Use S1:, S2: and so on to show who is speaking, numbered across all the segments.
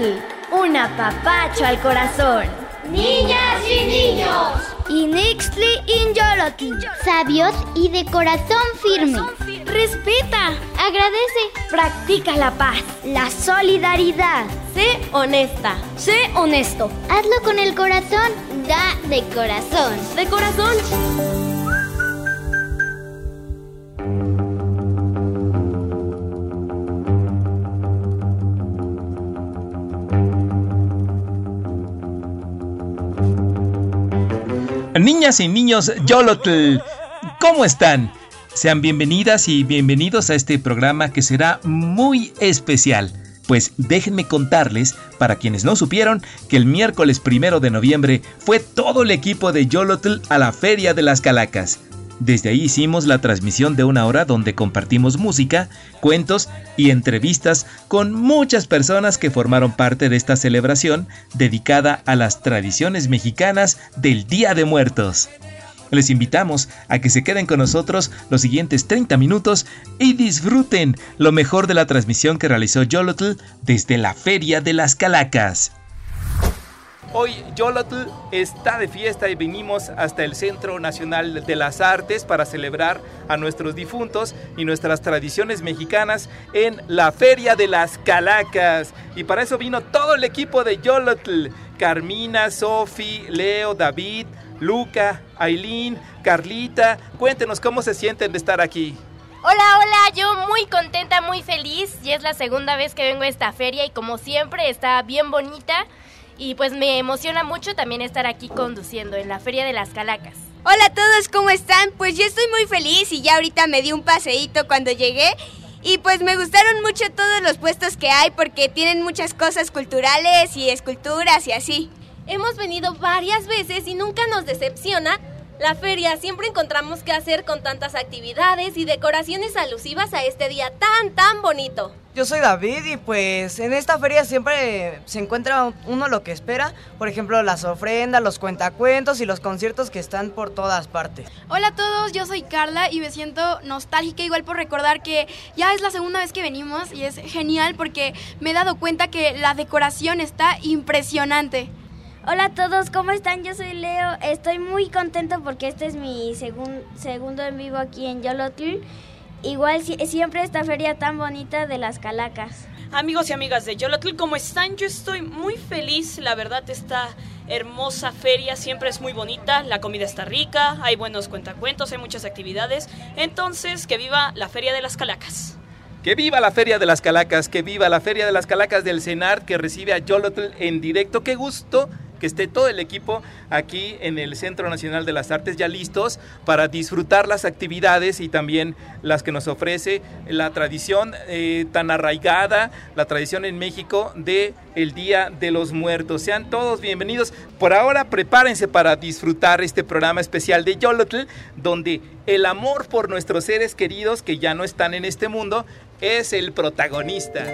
S1: Yolotl, un apapacho al corazón.
S2: Niñas y niños,
S3: Inixtli in Yolotl,
S4: sabios y de corazón firme.
S3: Respeta,
S4: agradece,
S1: practica la paz,
S3: la solidaridad.
S1: Sé honesta, sé honesto.
S4: Hazlo con el corazón, da de corazón.
S1: De corazón.
S5: Niñas y niños Yolotl, ¿cómo están? Sean bienvenidas y bienvenidos a este programa que será muy especial. Pues déjenme contarles, para quienes no supieron, que el miércoles 1 de noviembre fue todo el equipo de Yolotl a la Feria de las Calacas. Desde ahí hicimos la transmisión de 1 hora donde compartimos música, cuentos y entrevistas con muchas personas que formaron parte de esta celebración dedicada a las tradiciones mexicanas del Día de Muertos. Les invitamos a que se queden con nosotros los siguientes 30 minutos y disfruten lo mejor de la transmisión que realizó Yolotl desde la Feria de las Calacas. Hoy Yolotl está de fiesta y venimos hasta el Centro Nacional de las Artes para celebrar a nuestros difuntos y nuestras tradiciones mexicanas en la Feria de las Calacas. Y para eso vino todo el equipo de Yolotl: Carmina, Sofi, Leo, David, Luca, Aileen, Carlita. Cuéntenos cómo se sienten de estar aquí.
S6: Hola, yo muy contenta, muy feliz. Y es la segunda vez que vengo a esta feria y como siempre está bien bonita. Y pues me emociona mucho también estar aquí conduciendo en la Feria de las Calacas.
S7: Hola a todos, ¿cómo están? Pues yo estoy muy feliz y ya ahorita me di un paseíto cuando llegué. Y pues me gustaron mucho todos los puestos que hay porque tienen muchas cosas culturales y esculturas y así.
S8: Hemos venido varias veces y nunca nos decepciona la feria. Siempre encontramos qué hacer con tantas actividades y decoraciones alusivas a este día tan bonito.
S9: Yo soy David y pues en esta feria siempre se encuentra uno lo que espera. Por ejemplo, las ofrendas, los cuentacuentos y los conciertos que están por todas partes.
S10: Hola a todos, yo soy Carla y me siento nostálgica igual por recordar que ya es la segunda vez que venimos y es genial porque me he dado cuenta que la decoración está impresionante.
S3: Hola a todos, ¿cómo están? Yo soy Leo, estoy muy contento porque este es mi segundo en vivo aquí en Yolotl. Igual siempre esta feria tan bonita de las Calacas.
S11: Amigos y amigas de Yolotl, ¿cómo están? Yo estoy muy feliz, la verdad esta hermosa feria siempre es muy bonita, la comida está rica, hay buenos cuentacuentos, hay muchas actividades, entonces que viva la Feria de las Calacas.
S5: ¡Que viva la Feria de las Calacas! ¡Que viva la Feria de las Calacas del CENART que recibe a Yolotl en directo! ¡Qué gusto que esté todo el equipo aquí en el Centro Nacional de las Artes ya listos para disfrutar las actividades y también las que nos ofrece la tradición tan arraigada, la tradición en México de el Día de los Muertos. Sean todos bienvenidos. Por ahora prepárense para disfrutar este programa especial de Yolotl, donde el amor por nuestros seres queridos que ya no están en este mundo es el protagonista.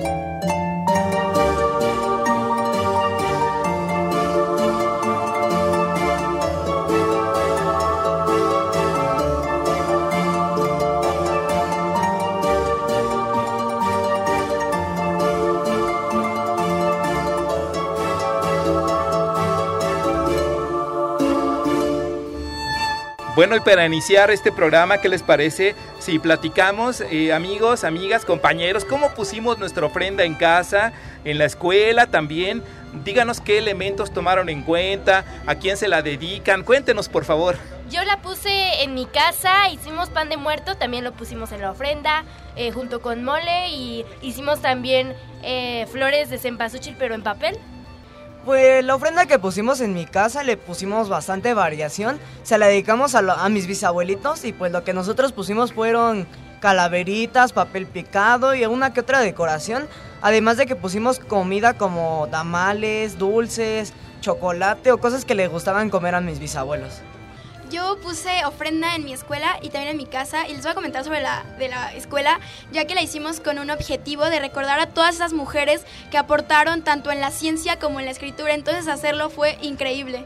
S5: Bueno, y para iniciar este programa, ¿qué les parece si platicamos, amigos, amigas, compañeros, cómo pusimos nuestra ofrenda en casa, en la escuela también? Díganos qué elementos tomaron en cuenta, a quién se la dedican, cuéntenos por favor.
S6: Yo la puse en mi casa, hicimos pan de muerto, también lo pusimos en la ofrenda, junto con mole, y hicimos también flores de cempasúchil, pero en papel.
S9: Pues la ofrenda que pusimos en mi casa le pusimos bastante variación. Se la dedicamos a mis bisabuelitos y pues lo que nosotros pusimos fueron calaveritas, papel picado y una que otra decoración. Además de que pusimos comida como tamales, dulces, chocolate o cosas que les gustaban comer a mis bisabuelos.
S10: Yo puse ofrenda en mi escuela y también en mi casa y les voy a comentar sobre la escuela, ya que la hicimos con un objetivo de recordar a todas esas mujeres que aportaron tanto en la ciencia como en la escritura, entonces hacerlo fue increíble.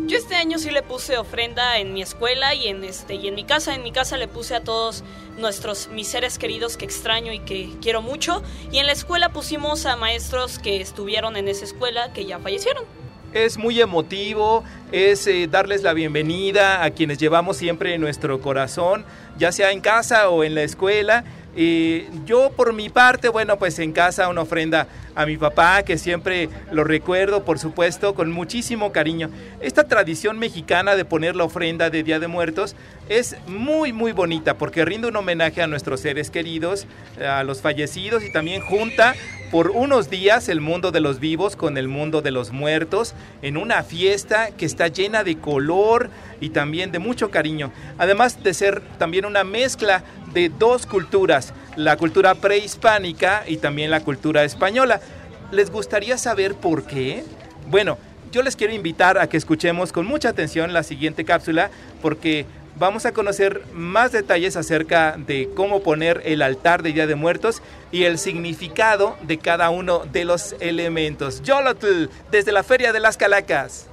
S11: Yo este año sí le puse ofrenda en mi escuela y en mi casa. En mi casa le puse a todos mis seres queridos que extraño y que quiero mucho. Y en la escuela pusimos a maestros que estuvieron en esa escuela que ya fallecieron.
S5: Es muy emotivo, es darles la bienvenida a quienes llevamos siempre en nuestro corazón, ya sea en casa o en la escuela. Yo por mi parte, bueno, pues en casa una ofrenda a mi papá, que siempre lo recuerdo, por supuesto, con muchísimo cariño. Esta tradición mexicana de poner la ofrenda de Día de Muertos es muy, muy bonita, porque rinde un homenaje a nuestros seres queridos, a los fallecidos, y también junta por unos días el mundo de los vivos con el mundo de los muertos, en una fiesta que está llena de color y también de mucho cariño, además de ser también una mezcla de dos culturas, la cultura prehispánica y también la cultura española. ¿Les gustaría saber por qué? Bueno, yo les quiero invitar a que escuchemos con mucha atención la siguiente cápsula, porque vamos a conocer más detalles acerca de cómo poner el altar de Día de Muertos y el significado de cada uno de los elementos. Yolotl, desde la Feria de las Calacas.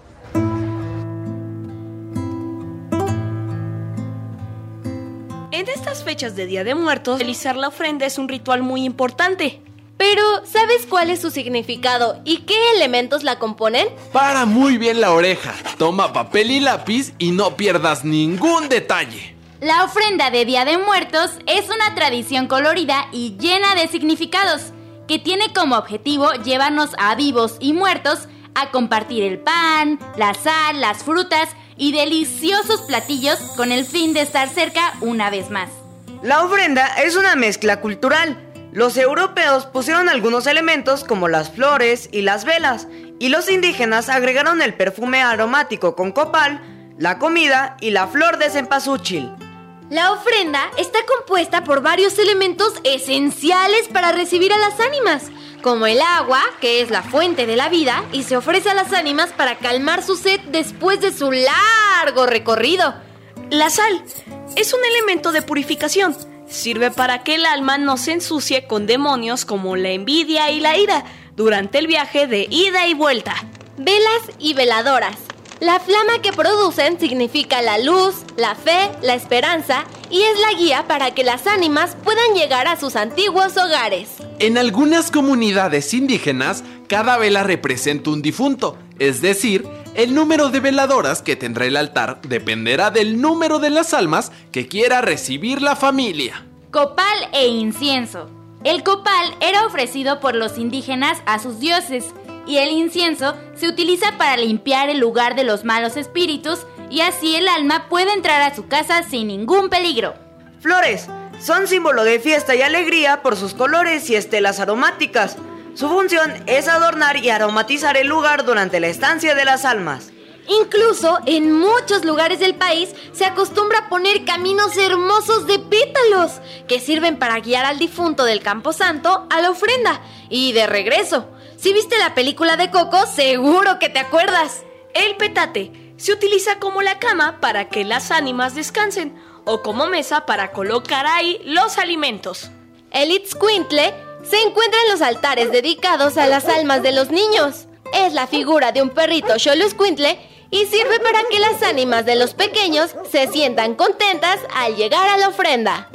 S12: En estas fechas de Día de Muertos, realizar la ofrenda es un ritual muy importante.
S8: Pero, ¿sabes cuál es su significado y qué elementos la componen?
S13: Para muy bien la oreja, toma papel y lápiz y no pierdas ningún detalle.
S14: La ofrenda de Día de Muertos es una tradición colorida y llena de significados, que tiene como objetivo llevarnos a vivos y muertos a compartir el pan, la sal, las frutas y deliciosos platillos con el fin de estar cerca una vez más.
S9: La ofrenda es una mezcla cultural. Los europeos pusieron algunos elementos como las flores y las velas, y los indígenas agregaron el perfume aromático con copal, la comida y la flor de cempasúchil.
S8: La ofrenda está compuesta por varios elementos esenciales para recibir a las ánimas, como el agua, que es la fuente de la vida, y se ofrece a las ánimas para calmar su sed después de su largo recorrido.
S12: La sal es un elemento de purificación. Sirve para que el alma no se ensucie con demonios como la envidia y la ira durante el viaje de ida y vuelta.
S8: Velas y veladoras. La flama que producen significa la luz, la fe, la esperanza y es la guía para que las ánimas puedan llegar a sus antiguos hogares.
S13: En algunas comunidades indígenas, cada vela representa un difunto, es decir, el número de veladoras que tendrá el altar dependerá del número de las almas que quiera recibir la familia.
S14: Copal e incienso. El copal era ofrecido por los indígenas a sus dioses y el incienso se utiliza para limpiar el lugar de los malos espíritus y así el alma puede entrar a su casa sin ningún peligro.
S9: Flores son símbolo de fiesta y alegría por sus colores y estelas aromáticas. Su función es adornar y aromatizar el lugar durante la estancia de las almas.
S8: Incluso en muchos lugares del país se acostumbra a poner caminos hermosos de pétalos que sirven para guiar al difunto del camposanto a la ofrenda y de regreso. Si viste la película de Coco, seguro que te acuerdas.
S12: El petate se utiliza como la cama para que las ánimas descansen o como mesa para colocar ahí los alimentos.
S8: El itzcuintle se encuentra en los altares dedicados a las almas de los niños. Es la figura de un perrito xoloscuintle y sirve para que las ánimas de los pequeños se sientan contentas al llegar a la ofrenda.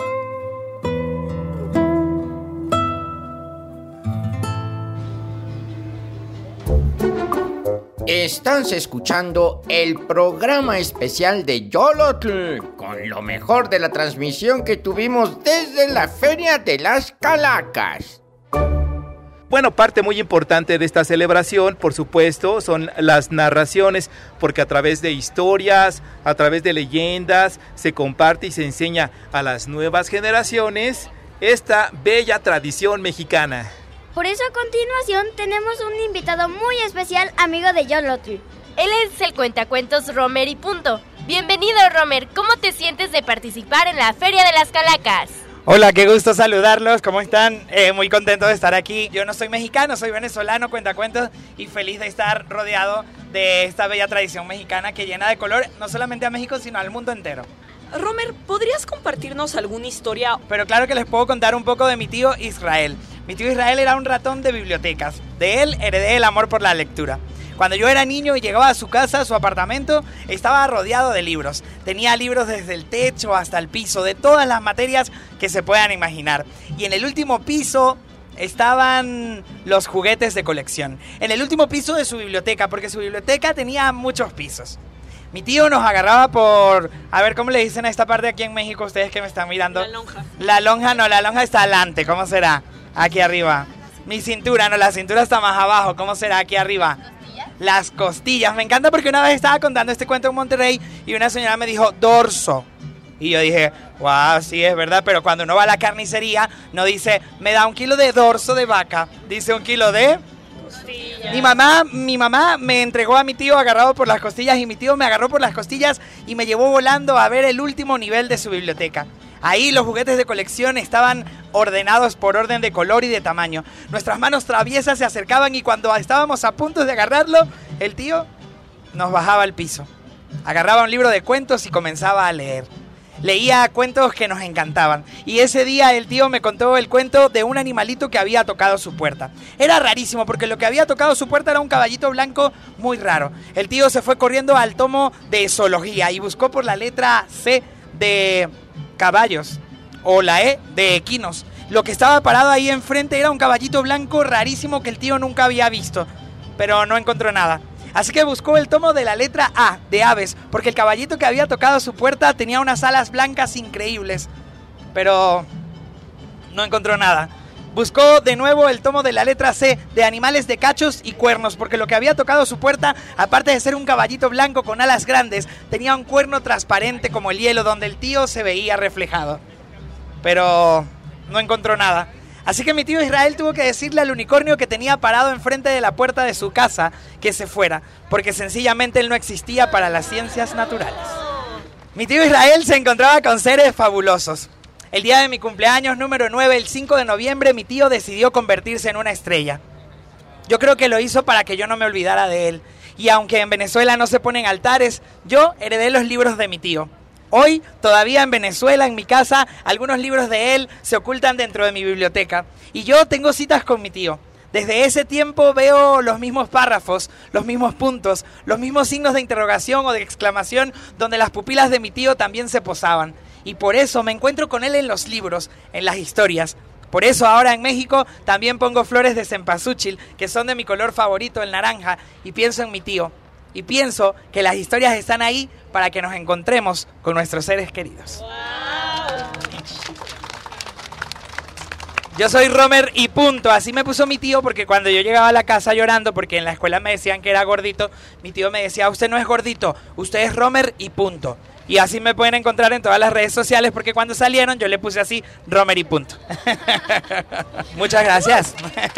S15: Estás escuchando el programa especial de Yolotl, con lo mejor de la transmisión que tuvimos desde la Feria de las Calacas.
S5: Bueno, parte muy importante de esta celebración, por supuesto, son las narraciones, porque a través de historias, a través de leyendas, se comparte y se enseña a las nuevas generaciones esta bella tradición mexicana.
S3: Por eso a continuación tenemos un invitado muy especial, amigo de Yolotl.
S6: Él es el cuentacuentos Romer y punto. Bienvenido, Romer. ¿Cómo te sientes de participar en la Feria de las Calacas?
S16: Hola, qué gusto saludarlos, ¿cómo están? Muy contento de estar aquí. Yo no soy mexicano, soy venezolano, cuentacuentos, y feliz de estar rodeado de esta bella tradición mexicana que llena de color no solamente a México, sino al mundo entero.
S12: Romer, ¿podrías compartirnos alguna historia?
S16: Pero claro que les puedo contar un poco de mi tío Israel. Mi tío Israel era un ratón de bibliotecas. De él heredé el amor por la lectura. Cuando yo era niño y llegaba a su casa, a su apartamento, estaba rodeado de libros. Tenía libros desde el techo hasta el piso, de todas las materias que se puedan imaginar. Y en el último piso estaban los juguetes de colección. En el último piso de su biblioteca, porque su biblioteca tenía muchos pisos. Mi tío nos agarraba por... A ver, ¿cómo le dicen a esta parte aquí en México ustedes que me están mirando?
S11: La lonja.
S16: La lonja no, la lonja está adelante. ¿Cómo será? Aquí arriba. Mi cintura, no, la cintura está más abajo. ¿Cómo será aquí arriba? Las costillas. Me encanta porque una vez estaba contando este cuento en Monterrey y una señora me dijo dorso. Y yo dije, wow, sí es verdad, pero cuando uno va a la carnicería no dice, me da 1 kilo de dorso de vaca. Dice 1 kilo de... costillas. Mi mamá me entregó a mi tío agarrado por las costillas y mi tío me agarró por las costillas y me llevó volando a ver el último nivel de su biblioteca. Ahí los juguetes de colección estaban ordenados por orden de color y de tamaño. Nuestras manos traviesas se acercaban y cuando estábamos a punto de agarrarlo, el tío nos bajaba al piso. Agarraba un libro de cuentos y comenzaba a leer. Leía cuentos que nos encantaban. Y ese día el tío me contó el cuento de un animalito que había tocado su puerta. Era rarísimo porque lo que había tocado su puerta era un caballito blanco muy raro. El tío se fue corriendo al tomo de zoología y buscó por la letra C de... caballos, o la E de equinos. Lo que estaba parado ahí enfrente era un caballito blanco rarísimo que el tío nunca había visto, pero no encontró nada. Así que buscó el tomo de la letra A de aves, porque el caballito que había tocado su puerta tenía unas alas blancas increíbles, pero no encontró nada. Buscó de nuevo el tomo de la letra C de animales de cachos y cuernos, porque lo que había tocado su puerta, aparte de ser un caballito blanco con alas grandes, tenía un cuerno transparente como el hielo donde el tío se veía reflejado. Pero no encontró nada. Así que mi tío Israel tuvo que decirle al unicornio que tenía parado enfrente de la puerta de su casa que se fuera, porque sencillamente él no existía para las ciencias naturales. Mi tío Israel se encontraba con seres fabulosos. El día de mi cumpleaños número 9, el 5 de noviembre, mi tío decidió convertirse en una estrella. Yo creo que lo hizo para que yo no me olvidara de él. Y aunque en Venezuela no se ponen altares, yo heredé los libros de mi tío. Hoy, todavía en Venezuela, en mi casa, algunos libros de él se ocultan dentro de mi biblioteca. Y yo tengo citas con mi tío. Desde ese tiempo veo los mismos párrafos, los mismos puntos, los mismos signos de interrogación o de exclamación donde las pupilas de mi tío también se posaban. Y por eso me encuentro con él en los libros, en las historias. Por eso ahora en México también pongo flores de cempasúchil, que son de mi color favorito, el naranja, y pienso en mi tío. Y pienso que las historias están ahí para que nos encontremos con nuestros seres queridos. Yo soy Romer y punto. Así me puso mi tío porque cuando yo llegaba a la casa llorando porque en la escuela me decían que era gordito, mi tío me decía, usted no es gordito, usted es Romer y punto. Y así me pueden encontrar en todas las redes sociales porque cuando salieron yo le puse así Romer y punto. Muchas gracias.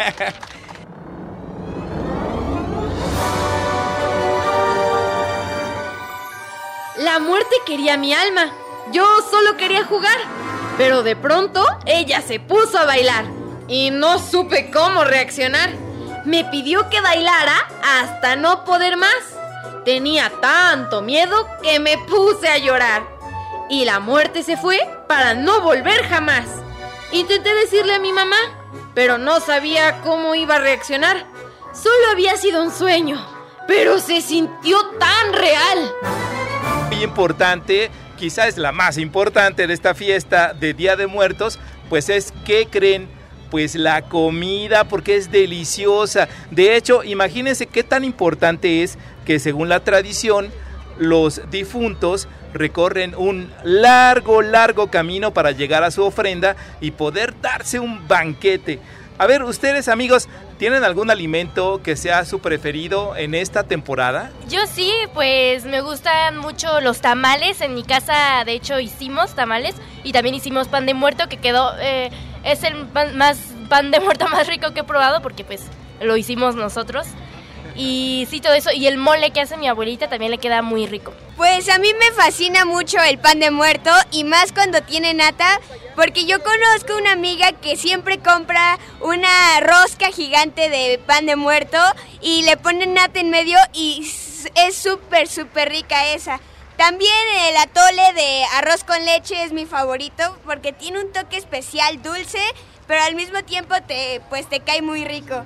S8: La muerte quería mi alma. Yo solo quería jugar. Pero de pronto ella se puso a bailar y no supe cómo reaccionar. Me pidió que bailara hasta no poder más. Tenía tanto miedo que me puse a llorar. Y la muerte se fue para no volver jamás. Intenté decirle a mi mamá, pero no sabía cómo iba a reaccionar. Solo había sido un sueño, pero se sintió tan real.
S5: Muy importante, quizás la más importante de esta fiesta de Día de Muertos, pues es, ¿qué creen? Pues la comida, porque es deliciosa. De hecho, imagínense qué tan importante es que según la tradición, los difuntos recorren un largo camino para llegar a su ofrenda y poder darse un banquete. A ver, ustedes amigos, ¿tienen algún alimento que sea su preferido en esta temporada?
S6: Yo sí, pues me gustan mucho los tamales. En mi casa, de hecho, hicimos tamales y también hicimos pan de muerto que quedó... es el pan de muerto más rico que he probado porque pues lo hicimos nosotros. Y sí, todo eso. Y el mole que hace mi abuelita también le queda muy rico.
S7: Pues a mí me fascina mucho el pan de muerto y más cuando tiene nata, porque yo conozco una amiga que siempre compra una rosca gigante de pan de muerto y le ponen nata en medio y es súper rica esa. También el atole de arroz con leche es mi favorito porque tiene un toque especial dulce, pero al mismo tiempo te cae muy rico.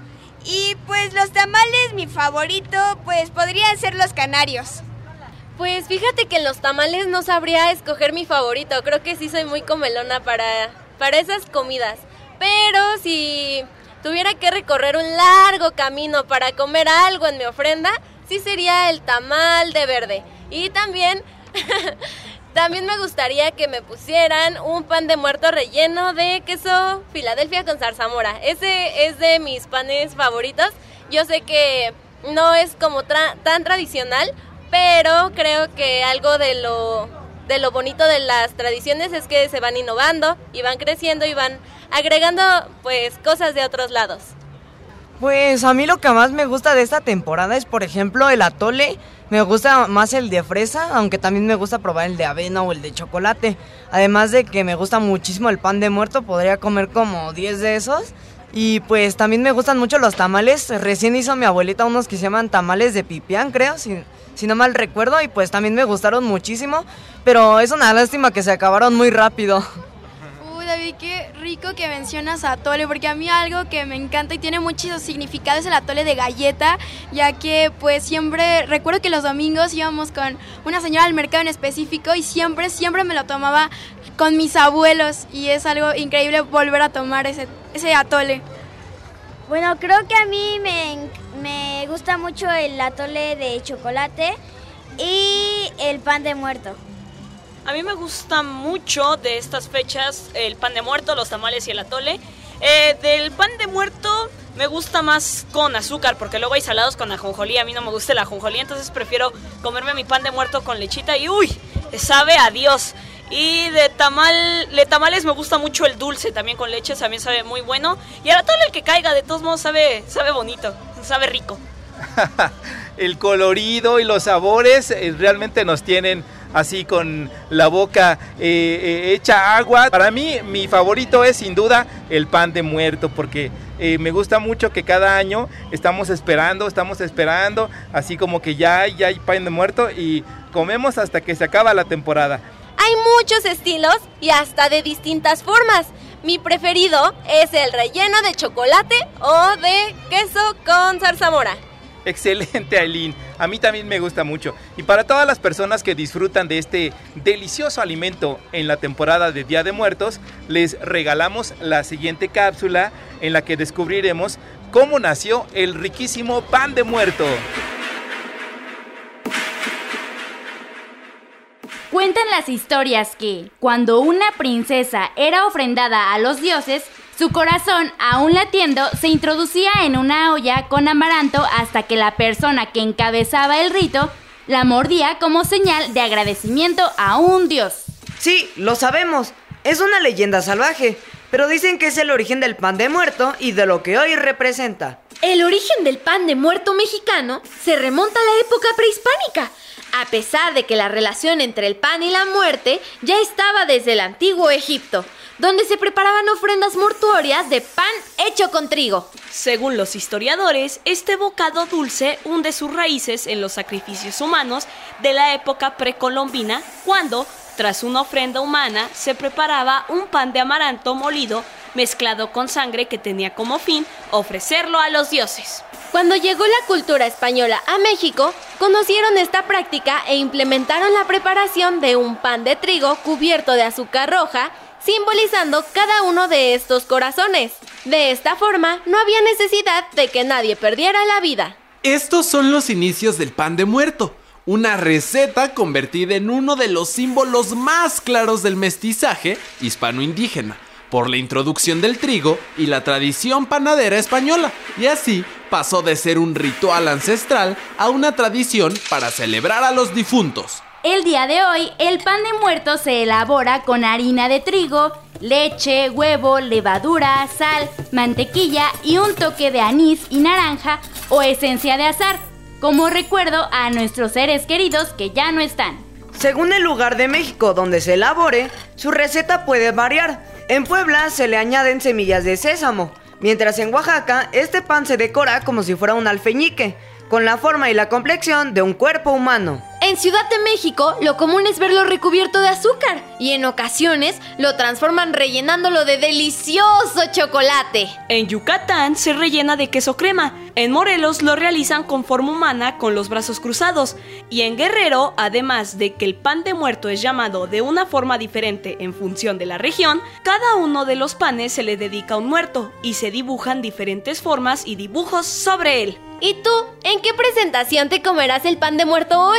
S7: Y pues los tamales, mi favorito, pues podrían ser los canarios.
S6: Pues fíjate que en los tamales no sabría escoger mi favorito. Creo que sí soy muy comelona para esas comidas. Pero si tuviera que recorrer un largo camino para comer algo en mi ofrenda, sí sería el tamal de verde. Y también me gustaría que me pusieran un pan de muerto relleno de queso Filadelfia con zarzamora. Ese es de mis panes favoritos. Yo sé que no es como tan tradicional, pero creo que algo de lo bonito de las tradiciones es que se van innovando y van creciendo y van agregando pues cosas de otros lados.
S9: Pues a mí lo que más me gusta de esta temporada es, por ejemplo, el atole. Me gusta más el de fresa, aunque también me gusta probar el de avena o el de chocolate. Además de que me gusta muchísimo el pan de muerto, podría comer como 10 de esos. Y pues también me gustan mucho los tamales. Recién hizo mi abuelita unos que se llaman tamales de pipián, creo, si no mal recuerdo. Y pues también me gustaron muchísimo, pero es una lástima que se acabaron muy rápido.
S10: David, qué rico que mencionas atole, porque a mí algo que me encanta y tiene mucho significado es el atole de galleta, ya que pues siempre, recuerdo que los domingos íbamos con una señora al mercado en específico y siempre me lo tomaba con mis abuelos y es algo increíble volver a tomar ese atole.
S3: Bueno, creo que a mí me gusta mucho el atole de chocolate y el pan de muerto.
S11: A mí me gusta mucho de estas fechas el pan de muerto, los tamales y el atole. Del pan de muerto me gusta más con azúcar, porque luego hay salados con ajonjolí. A mí no me gusta el ajonjolí, entonces prefiero comerme mi pan de muerto con lechita y ¡uy! Sabe a Dios. Y de tamales me gusta mucho el dulce, también con leche, también sabe muy bueno. Y el atole, el que caiga, de todos modos sabe bonito, sabe rico.
S5: El colorido y los sabores realmente nos tienen así con la boca hecha agua. Para mí, mi favorito es sin duda el pan de muerto, porque me gusta mucho que cada año estamos esperando, así como que ya hay pan de muerto y comemos hasta que se acaba la temporada.
S6: Hay muchos estilos y hasta de distintas formas. Mi preferido es el relleno de chocolate o de queso con zarzamora.
S5: Excelente, Aileen. A mí también me gusta mucho. Y para todas las personas que disfrutan de este delicioso alimento en la temporada de Día de Muertos, les regalamos la siguiente cápsula en la que descubriremos cómo nació el riquísimo pan de muerto.
S14: Cuentan las historias que, cuando una princesa era ofrendada a los dioses, su corazón, aún latiendo, se introducía en una olla con amaranto hasta que la persona que encabezaba el rito la mordía como señal de agradecimiento a un dios.
S9: Sí, lo sabemos. Es una leyenda salvaje, pero dicen que es el origen del pan de muerto y de lo que hoy representa.
S8: El origen del pan de muerto mexicano se remonta a la época prehispánica, a pesar de que la relación entre el pan y la muerte ya estaba desde el antiguo Egipto, donde se preparaban ofrendas mortuorias de pan hecho con trigo.
S12: Según los historiadores, este bocado dulce hunde sus raíces en los sacrificios humanos de la época precolombina, cuando, tras una ofrenda humana, se preparaba un pan de amaranto molido mezclado con sangre que tenía como fin ofrecerlo a los dioses.
S6: Cuando llegó la cultura española a México, conocieron esta práctica e implementaron la preparación de un pan de trigo cubierto de azúcar roja, simbolizando cada uno de estos corazones. De esta forma, no había necesidad de que nadie perdiera la vida.
S13: Estos son los inicios del pan de muerto, una receta convertida en uno de los símbolos más claros del mestizaje hispano-indígena, por la introducción del trigo y la tradición panadera española, y así pasó de ser un ritual ancestral a una tradición para celebrar a los difuntos.
S14: El día de hoy, el pan de muerto se elabora con harina de trigo, leche, huevo, levadura, sal, mantequilla y un toque de anís y naranja o esencia de azahar, como recuerdo a nuestros seres queridos que ya no están.
S9: Según el lugar de México donde se elabore, su receta puede variar. En Puebla se le añaden semillas de sésamo, mientras en Oaxaca este pan se decora como si fuera un alfeñique, con la forma y la complexión de un cuerpo humano.
S8: En Ciudad de México, lo común es verlo recubierto de azúcar y en ocasiones lo transforman rellenándolo de delicioso chocolate.
S12: En Yucatán se rellena de queso crema. En Morelos lo realizan con forma humana con los brazos cruzados. Y en Guerrero, además de que el pan de muerto es llamado de una forma diferente en función de la región, cada uno de los panes se le dedica a un muerto y se dibujan diferentes formas y dibujos sobre él.
S1: ¿Y tú, en qué presentación te comerás el pan de muerto hoy?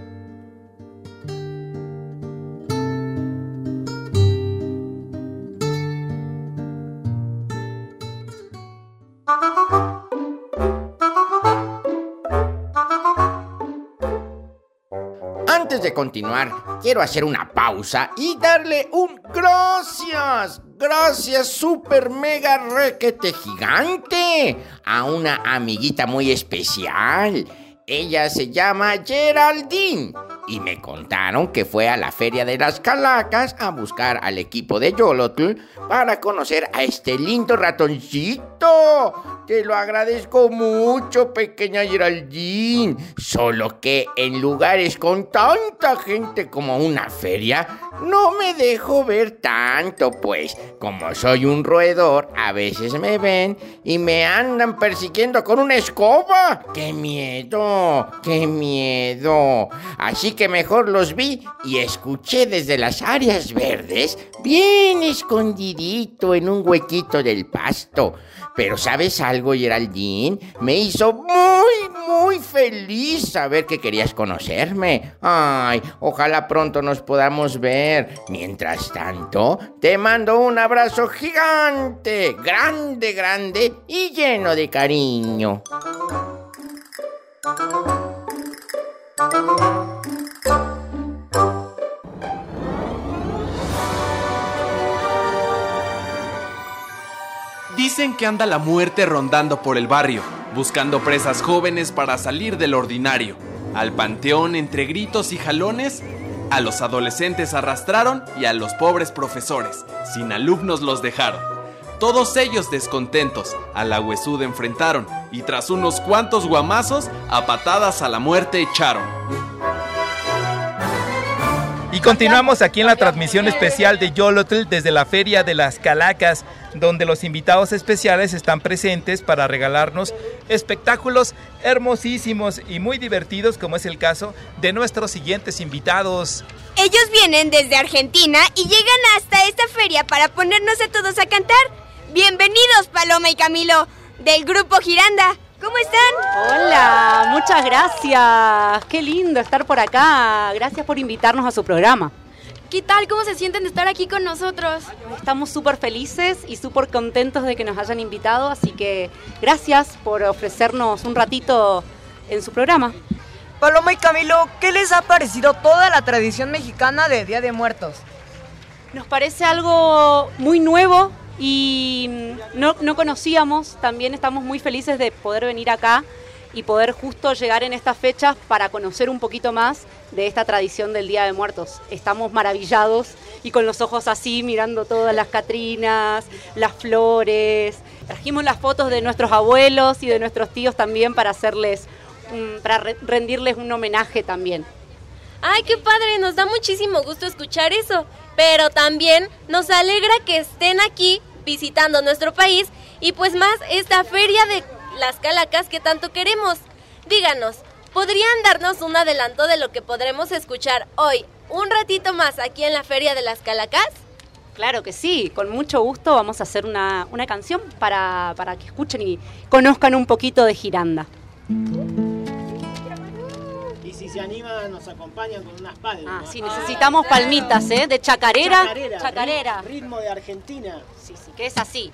S15: Antes de continuar, quiero hacer una pausa y darle un gracias super mega requete gigante a una amiguita muy especial. Ella se llama Geraldine y me contaron que fue a la Feria de las Calacas a buscar al equipo de Yolotl para conocer a este lindo ratoncito. Te lo agradezco mucho, pequeña Geraldine. Solo que en lugares con tanta gente como una feria, no me dejo ver tanto, pues como soy un roedor, a veces me ven y me andan persiguiendo con una escoba. ¡Qué miedo! ¡Qué miedo! Así que mejor los vi y escuché desde las áreas verdes, bien escondidito en un huequito del pasto. Pero ¿sabes algo, Geraldine? Me hizo muy feliz saber que querías conocerme. Ay, ojalá pronto nos podamos ver. Mientras tanto, te mando un abrazo gigante, grande y lleno de cariño.
S13: Dicen que anda la muerte rondando por el barrio, buscando presas jóvenes para salir del ordinario. Al panteón, entre gritos y jalones, a los adolescentes arrastraron y a los pobres profesores, sin alumnos los dejaron. Todos ellos descontentos, a la huesuda enfrentaron y tras unos cuantos guamazos, a patadas a la muerte echaron.
S5: Y continuamos aquí en la transmisión especial de Yolotl desde la Feria de las Calacas, donde los invitados especiales están presentes para regalarnos espectáculos hermosísimos y muy divertidos, como es el caso de nuestros siguientes invitados.
S7: Ellos vienen desde Argentina y llegan hasta esta feria para ponernos a todos a cantar. Bienvenidos, Paloma y Camilo, del grupo Giranda. ¿Cómo están?
S17: Hola, muchas gracias. Qué lindo estar por acá. Gracias por invitarnos a su programa.
S10: ¿Qué tal? ¿Cómo se sienten de estar aquí con nosotros?
S17: Estamos súper felices y súper contentos de que nos hayan invitado, así que gracias por ofrecernos un ratito en su programa.
S9: Paloma y Camilo, ¿qué les ha parecido toda la tradición mexicana de Día de Muertos?
S17: Nos parece algo muy nuevo y no conocíamos. También estamos muy felices de poder venir acá y poder justo llegar en estas fechas para conocer un poquito más de esta tradición del Día de Muertos. Estamos maravillados y con los ojos así mirando todas las catrinas, las flores. Trajimos las fotos de nuestros abuelos y de nuestros tíos también para hacerles, para rendirles un homenaje también.
S1: ¡Ay, qué padre! Nos da muchísimo gusto escuchar eso. Pero también nos alegra que estén aquí visitando nuestro país y pues más esta Feria de las Calacas que tanto queremos. Díganos, ¿podrían darnos un adelanto de lo que podremos escuchar hoy, un ratito más aquí en la Feria de las Calacas?
S17: Claro que sí, con mucho gusto vamos a hacer una canción para que escuchen y conozcan un poquito de Giranda.
S18: Y si se animan, nos acompañan con unas palmas.
S17: Sí, necesitamos palmitas, de chacarera. Chacarera.
S18: Ritmo de Argentina.
S17: Sí, que es así.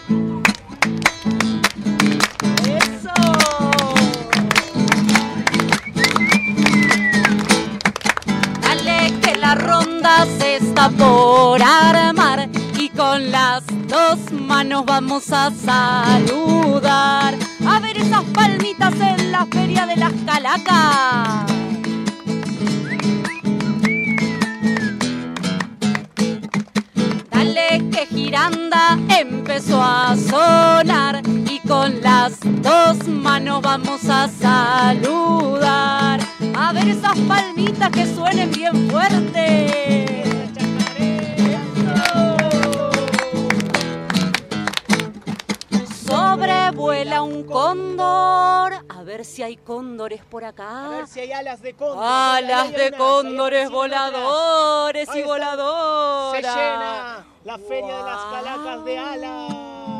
S17: Dale que la ronda se está por armar y con las dos manos vamos a saludar. A ver esas palmitas en la Feria de las Calacas. Dale que Giranda empezó a sonar y con las dos manos vamos a saludar. A ver esas palmitas que suenen bien fuerte. Sobrevuela un cóndor. A ver si hay cóndores por acá.
S18: A ver si hay alas de cóndor.
S17: Alas de cóndores voladores y voladoras.
S18: Se llena la feria de las calacas de alas.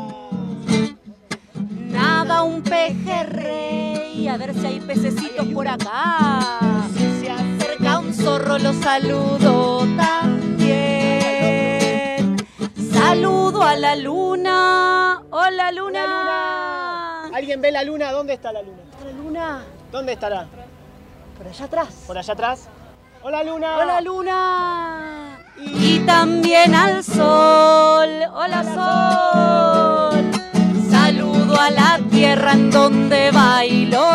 S17: Nada un pejerrey. A ver si hay pececitos por acá. Se acerca un zorro, lo saludo también. Saludo a la luna. Hola, luna.
S18: ¿Alguien ve la luna? ¿Dónde está la luna?
S17: ¿La luna?
S18: ¿Dónde estará?
S17: Por allá atrás.
S18: ¿Por allá atrás? ¡Hola, luna!
S17: ¡Hola, luna! Y también al sol. ¡Hola, sol! Saludo a la tierra en donde bailo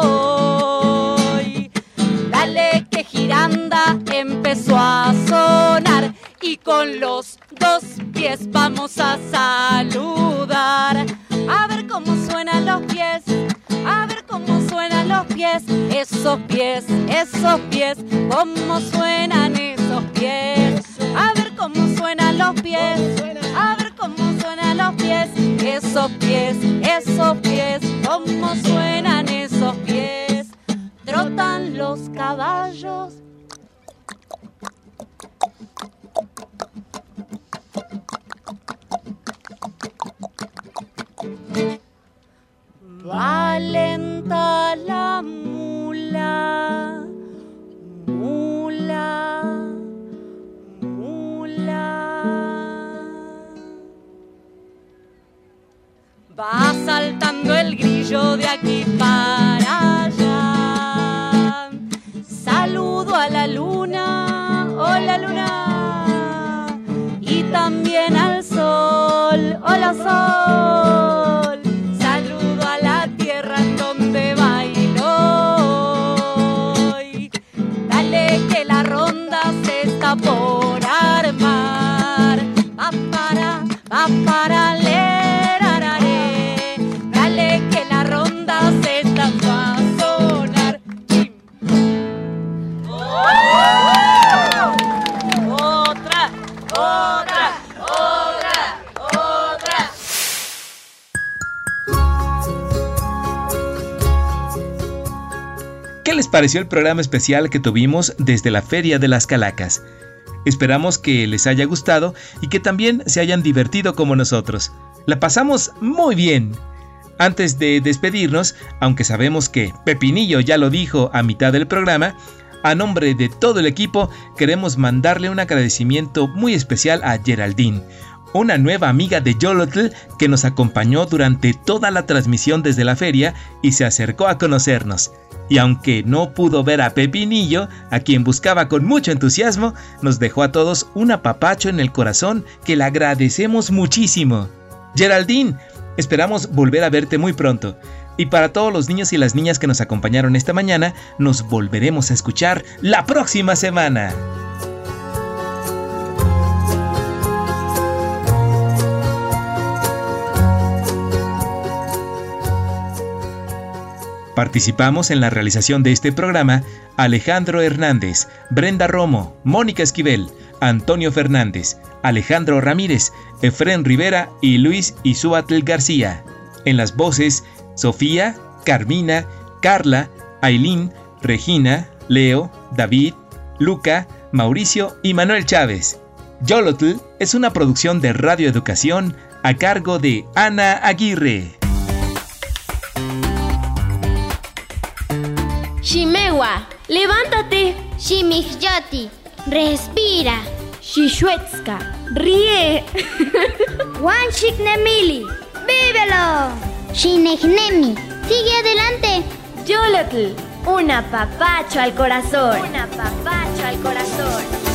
S17: hoy. Dale que giranda empezó a sonar y con los dos pies vamos a saludar. A ver cómo suenan los pies, a ver cómo suenan los pies, esos pies, cómo suenan esos pies. A ver cómo suenan los pies, a ver cómo suenan los pies, esos pies, cómo suenan esos pies. Trotan los caballos. Va lenta la mula, mula, mula. Va saltando el grillo de aquí para allá. Saludo a la luna, hola luna. Y también al sol, hola sol. Saludo a la tierra en donde bailo hoy. Dale que la ronda se está por armar. Va para lerararé. Dale que la ronda se está a sonar. Otra.
S5: ¿Qué les pareció el programa especial que tuvimos desde la Feria de las Calacas? Esperamos que les haya gustado y que también se hayan divertido como nosotros. La pasamos muy bien. Antes de despedirnos, aunque sabemos que Pepinillo ya lo dijo a mitad del programa, a nombre de todo el equipo queremos mandarle un agradecimiento muy especial a Geraldine, una nueva amiga de Yolotl que nos acompañó durante toda la transmisión desde la feria y se acercó a conocernos. Y aunque no pudo ver a Pepinillo, a quien buscaba con mucho entusiasmo, nos dejó a todos un apapacho en el corazón que le agradecemos muchísimo. Geraldine, esperamos volver a verte muy pronto. Y para todos los niños y las niñas que nos acompañaron esta mañana, nos volveremos a escuchar la próxima semana. Participamos en la realización de este programa Alejandro Hernández, Brenda Romo, Mónica Esquivel, Antonio Fernández, Alejandro Ramírez, Efrén Rivera y Luis Izúatl García. En las voces, Sofía, Carmina, Carla, Ailín, Regina, Leo, David, Luca, Mauricio y Manuel Chávez. Yolotl es una producción de Radio Educación a cargo de Ana Aguirre.
S1: Shimewa, levántate.
S4: Shimijyoti, respira.
S1: Shishuetska, ríe.
S4: Wanshiknemili, vívelo. Shinegnemi, sigue adelante.
S1: Yolotl, un apapacho al corazón.
S4: Un apapacho al corazón.